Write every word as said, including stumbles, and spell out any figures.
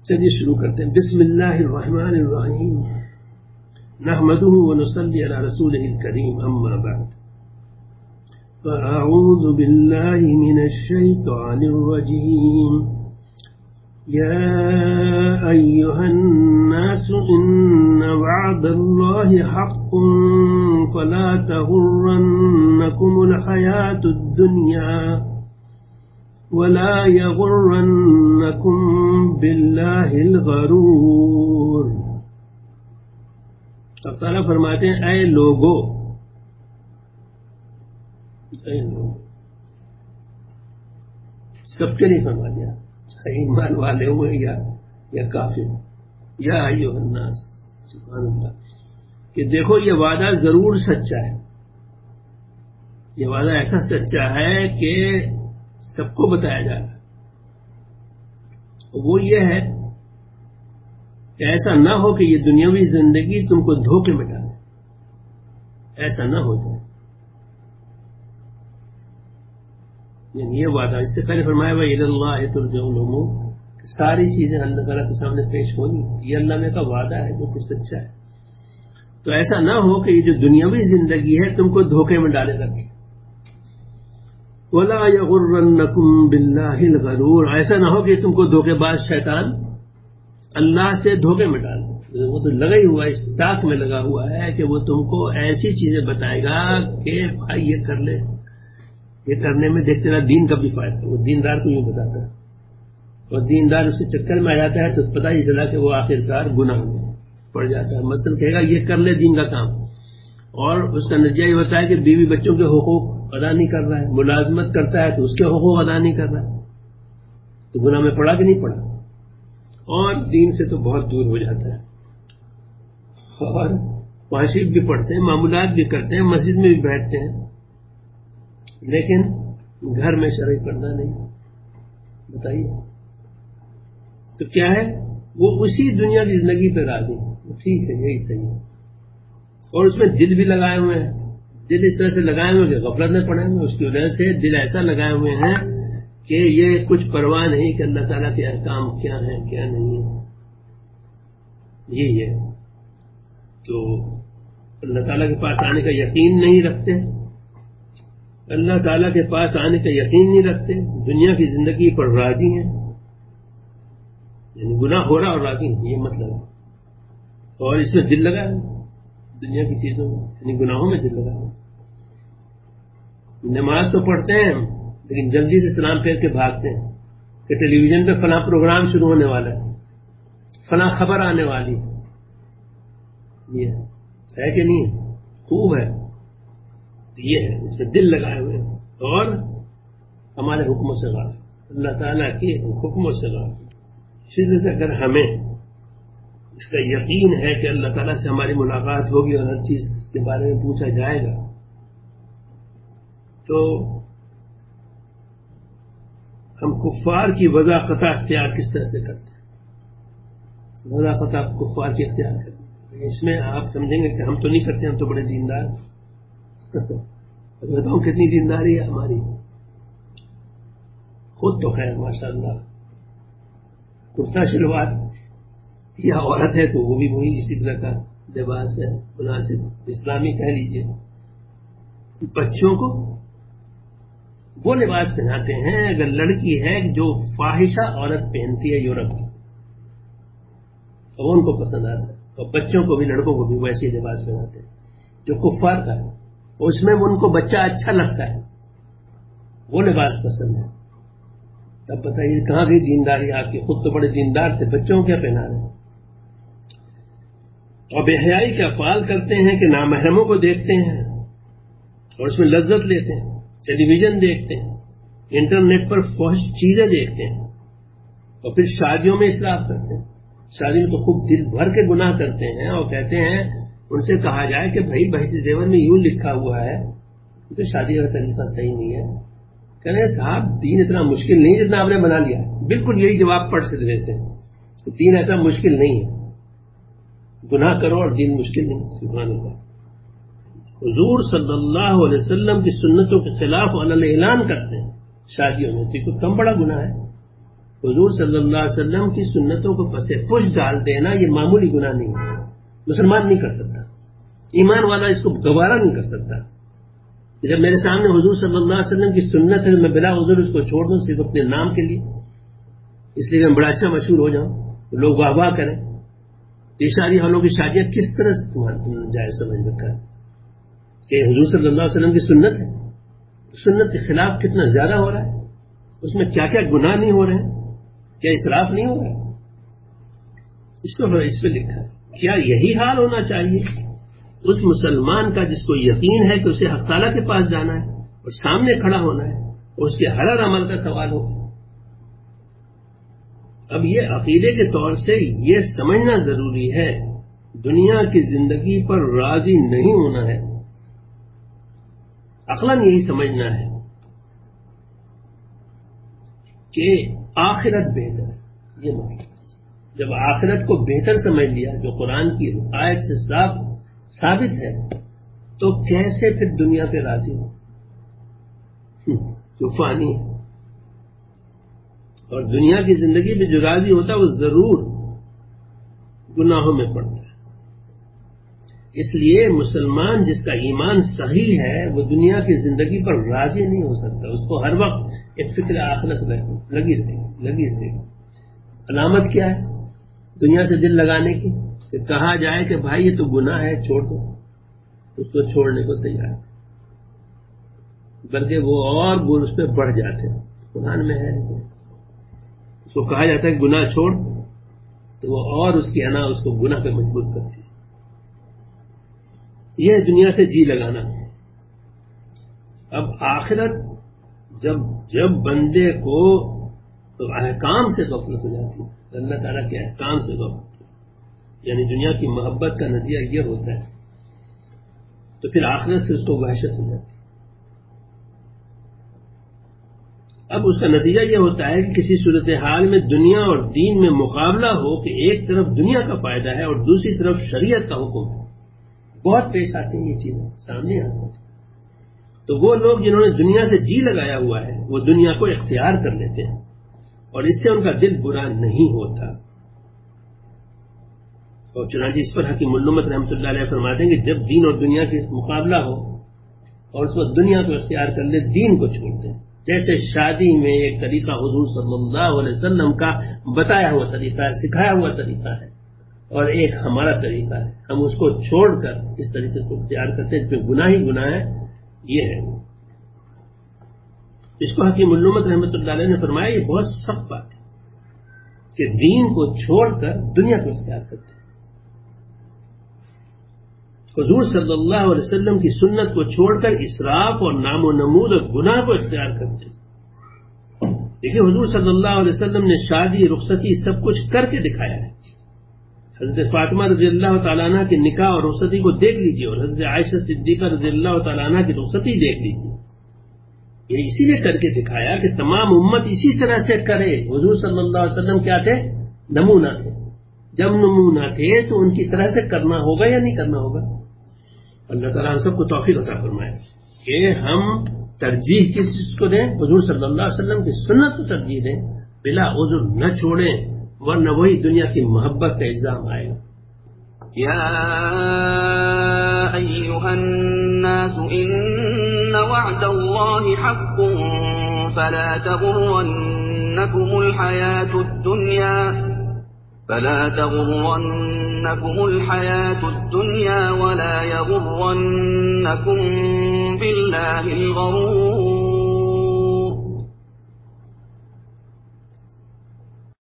چلیے شروع کرتے ہیں. بسم اللہ الرحمن الرحیم نحمده ونصلي على رسوله الكريم اما بعد فاعوذ بالله من الشيطان الرجيم. يا أيها الناس إن وعد الله حق فلا تغرنكم الحياة الدنيا ولا يغرنكم بالله الغرور. اب تعالیٰ فرماتے ہیں اے لوگو اے لوگ سب کے لیے فرما دیا ایمان والے ہوئے یا یا کافر. یا ایھا الناس سبحان اللہ کہ دیکھو یہ وعدہ ضرور سچا ہے. یہ وعدہ ایسا سچا ہے کہ سب کو بتایا جا رہا ہے. وہ یہ ہے کہ ایسا نہ ہو کہ یہ دنیاوی زندگی تم کو دھوکے میں ڈالے. ایسا نہ ہو جائے. یعنی یہ وعدہ اس سے پہلے فرمایا ہوا الی اللہ ترجع الامور کہ ساری چیزیں اللہ تعالیٰ کے سامنے پیش ہونی. یہ اللہ نے کا وعدہ ہے جو کہ سچا ہے. تو ایسا نہ ہو کہ یہ جو دنیاوی زندگی ہے تم کو دھوکے میں ڈالے رکھے. وَلَا يَغُرَّنَّكُمْ بِاللَّهِ الْغَرُورُ ایسا نہ ہو کہ تم کو دھوکے باز شیطان اللہ سے دھوکے میں ڈال دے. وہ تو لگا ہی ہوا اس طاق میں لگا ہوا ہے کہ وہ تم کو ایسی چیزیں بتائے گا کہ بھائی یہ کر لے. یہ کرنے میں دیکھتے رہا دین کا بھی فائدہ. وہ دیندار کو یوں بتاتا ہے اور دیندار اس کے چکر میں آ جاتا ہے تو پتہ ہی چلا کہ وہ آخرکار گناہ میں پڑ جاتا ہے. مثلا کہے گا یہ کر لے دین کا کام اور اس کا نتیجہ یہ ہوتا ہے کہ بیوی بچوں کے حقوق ادا نہیں کر رہا ہے. ملازمت کرتا ہے تو اس کے حقوق ادا نہیں کر رہا ہے. تو گناہ میں پڑا کہ نہیں پڑا اور دین سے تو بہت دور ہو جاتا ہے. اور معاشی بھی پڑھتے ہیں معمولات بھی کرتے ہیں مسجد میں بھی بیٹھتے ہیں لیکن گھر میں شرعی پردہ نہیں. بتائیے تو کیا ہے وہ اسی دنیا کی زندگی پہ راضی ہے. ٹھیک ہے یہی صحیح ہے اور اس میں دل بھی لگائے ہوئے ہیں. دل اس طرح سے لگائے ہوئے کہ غفلت میں پڑے ہوئے. اس کی وجہ سے دل ایسا لگائے ہوئے ہیں کہ یہ کچھ پرواہ نہیں کہ اللہ تعالیٰ کے احکام کیا ہیں کیا نہیں ہے. یہی ہے. تو اللہ تعالیٰ کے پاس آنے کا یقین نہیں رکھتے. اللہ تعالیٰ کے پاس آنے کا یقین نہیں رکھتے. دنیا کی زندگی پر راضی ہیں. یعنی گناہ ہو رہا اور راضی ہیں یہ مطلب ہے. اور اس میں دل لگا ہے دنیا کی چیزوں میں یعنی گناہوں میں دل لگا ہے. نماز تو پڑھتے ہیں لیکن جلدی سے سلام پھیر کے بھاگتے ہیں کہ ٹیلی ویژن پہ فلاں پروگرام شروع ہونے والا ہے فلاں خبر آنے والی ہے. یہ ہے کہ نہیں ہے خوب ہے. تو یہ ہے اس میں دل لگائے ہوئے ہیں اور ہمارے حکموں سے غافل. اللہ تعالیٰ کے حکموں سے غافل. اسی طرح سے اگر ہمیں اس کا یقین ہے کہ اللہ تعالیٰ سے ہماری ملاقات ہوگی اور ہر چیز کے بارے میں پوچھا جائے گا تو ہم کفار کی وضاحت اختیار کس طرح سے کرتے ہیں. وضاحت کفار کی اختیار کرتے ہیں. اس میں آپ سمجھیں گے کہ ہم تو نہیں کرتے ہم تو بڑے دیندار. بتاؤں کتنی دینداری ہے ہماری. خود تو خیر ماشاء اللہ کرتا شلوار یا عورت ہے تو وہ بھی وہی اسی طرح کا لباس ہے مناسب اسلامی کہہ لیجیے. بچوں کو وہ لباس پہناتے ہیں. اگر لڑکی ہے جو فاحشہ عورت پہنتی ہے یورپ کی وہ ان کو پسند آتا ہے اور بچوں کو بھی لڑکوں کو بھی ویسے لباس پہناتے ہیں جو کفار کا ہے. اس میں ان کو بچہ اچھا لگتا ہے وہ لباس پسند ہے. اب بتائیے کہاں گئی دینداری آپ کی. خود تو بڑے دیندار تھے بچوں کو کیا پہنا رہے ہیں. اور بے حیائی کے افعال کرتے ہیں کہ نامحرموں کو دیکھتے ہیں اور اس میں لذت لیتے ہیں. ٹیلی ویژن دیکھتے ہیں انٹرنیٹ پر فحش چیزیں دیکھتے ہیں اور پھر شادیوں میں اسراف کرتے ہیں. شادی میں تو خوب دل بھر کے گناہ کرتے ہیں اور کہتے ہیں ان سے کہا جائے کہ بھائی بحث زیور میں یوں لکھا ہوا ہے تو شادی کا طریقہ صحیح نہیں ہے. کہہ رہے ہیں صاحب دین اتنا مشکل نہیں جتنا آپ نے بنا لیا. بالکل یہی جواب پڑھ سے دیتے ہیں کہ دین ایسا مشکل نہیں ہے. گناہ کرو اور دین مشکل نہیں. سبحان اللہ. حضور صلی اللہ علیہ وسلم کی سنتوں کے خلاف علل اعلان کرتے ہیں شادیوں میں تو کوئی کم بڑا گناہ ہے. حضور صلی اللہ علیہ وسلم کی سنتوں کو پس پش ڈال دینا یہ معمولی گناہ نہیں ہے، مسلمان نہیں کر سکتا، ایمان والا اس کو گوارا نہیں کر سکتا۔ جب میرے سامنے حضور صلی اللہ علیہ وسلم کی سنت ہے میں بلا عذر اس کو چھوڑ دوں صرف اپنے نام کے لیے، اس لیے میں بڑا اچھا مشہور ہو جاؤں، لوگ واہ واہ کریں۔ یہ شادی والوں کی شادیاں کس طرح سے تمہارا جائز سمجھ رکھا ہے کہ حضور صلی اللہ علیہ وسلم کی سنت ہے، سنت کے خلاف کتنا زیادہ ہو رہا ہے، اس میں کیا کیا گناہ نہیں ہو رہے ہیں، کیا اسراف نہیں ہو رہا ہے، اس کو اس پہ لکھا ہے۔ کیا یہی حال ہونا چاہیے اس مسلمان کا جس کو یقین ہے کہ اسے حق تعالیٰ کے پاس جانا ہے اور سامنے کھڑا ہونا ہے اور اس کے ہر ہر عمل کا سوال ہو؟ اب یہ عقیدے کے طور سے یہ سمجھنا ضروری ہے دنیا کی زندگی پر راضی نہیں ہونا ہے، عقلاً یہی سمجھنا ہے کہ آخرت بہتر ہے۔ یہ مطلب جب آخرت کو بہتر سمجھ لیا جو قرآن کی آیت سے صاف ثابت ہے تو کیسے پھر دنیا پہ راضی ہو جو فانی ہے؟ اور دنیا کی زندگی میں جو راضی ہوتا ہے وہ ضرور گناہوں میں پڑتا ہے۔ اس لیے مسلمان جس کا ایمان صحیح ہے وہ دنیا کی زندگی پر راضی نہیں ہو سکتا، اس کو ہر وقت ایک فکر آخرت لگی رہے گی لگی رہے گی۔ علامت کیا ہے دنیا سے دل لگانے کی؟ کہ کہا جائے کہ بھائی یہ تو گناہ ہے چھوڑ دو، اس کو چھوڑنے کو تیار، بلکہ وہ اور گر اس پہ بڑھ جاتے ہیں۔ قرآن میں ہے اس کو کہا جاتا ہے کہ گناہ چھوڑ تو وہ اور اس کی انا اس کو گناہ پہ مجبور کرتی ہے۔ یہ دنیا سے جی لگانا۔ اب آخرت جب جب بندے کو احکام سے غفلت ہو جاتی ہے، اللہ تعالیٰ کے احکام سے غفلت، یعنی دنیا کی محبت کا نتیجہ یہ ہوتا ہے تو پھر آخرت سے اس کو وحشت ہو جاتی ہے۔ اب اس کا نتیجہ یہ ہوتا ہے کہ کسی صورتحال میں دنیا اور دین میں مقابلہ ہو کہ ایک طرف دنیا کا فائدہ ہے اور دوسری طرف شریعت کا حکم ہے۔ بہت پیش آتے ہیں یہ چیزیں سامنے آتی ہیں۔ تو وہ لوگ جنہوں نے دنیا سے جی لگایا ہوا ہے وہ دنیا کو اختیار کر لیتے ہیں اور اس سے ان کا دل برا نہیں ہوتا۔ اور چنانچہ اس پر حکیم الامت رحمۃ اللہ علیہ فرماتے ہیں کہ جب دین اور دنیا کے مقابلہ ہو اور اس وقت دنیا کو اختیار کر لے دین کو چھوڑتے ہیں۔ جیسے شادی میں ایک طریقہ حضور صلی اللہ علیہ وسلم کا بتایا ہوا طریقہ ہے، سکھایا ہوا طریقہ ہے، اور ایک ہمارا طریقہ ہے، ہم اس کو چھوڑ کر اس طریقے کو اختیار کرتے ہیں جس میں گناہ ہی گناہ ہے۔ یہ ہے اس کو حکیم الامت رحمۃ اللہ علیہ نے فرمایا یہ بہت سخت بات ہے کہ دین کو چھوڑ کر دنیا کو اختیار کرتے ہیں۔ حضور صلی اللہ علیہ وسلم کی سنت کو چھوڑ کر اسراف اور نام و نمود اور گناہ کو اختیار کرتے ہیں۔ دیکھیے حضور صلی اللہ علیہ وسلم نے شادی رخصتی سب کچھ کر کے دکھایا ہے۔ حضرت فاطمہ رضی اللہ تعالیٰ عنہ کے نکاح اور رخصتی کو دیکھ لیجیے اور حضرت عائشہ صدیقہ رضی اللہ تعالیٰ عنہ کی رخصتی دیکھ لیجیے۔ یہ اسی لیے کر کے دکھایا کہ تمام امت اسی طرح سے کرے۔ حضور صلی اللہ علیہ وسلم کیا تھے؟ نمونہ تھے۔ جب نمونہ تھے تو ان کی طرح سے کرنا ہوگا یا نہیں کرنا ہوگا؟ اللہ تعالیٰ ہم سب کو توفیق عطا فرمائے کہ ہم ترجیح کس چیز کو دیں؟ حضور صلی اللہ علیہ وسلم کی سنت کو ترجیح دیں، بلا عذر نہ چھوڑیں، ورنہ وہی دنیا کی محبت کا الزام آئے گا۔ یا ایھا الناس ان وعد اللہ حق فلا تغرنکم الحیاۃ الدنیا فلا تغرنکم الحیاۃ الدنیا ولا یغرنکم باللہ الغرور۔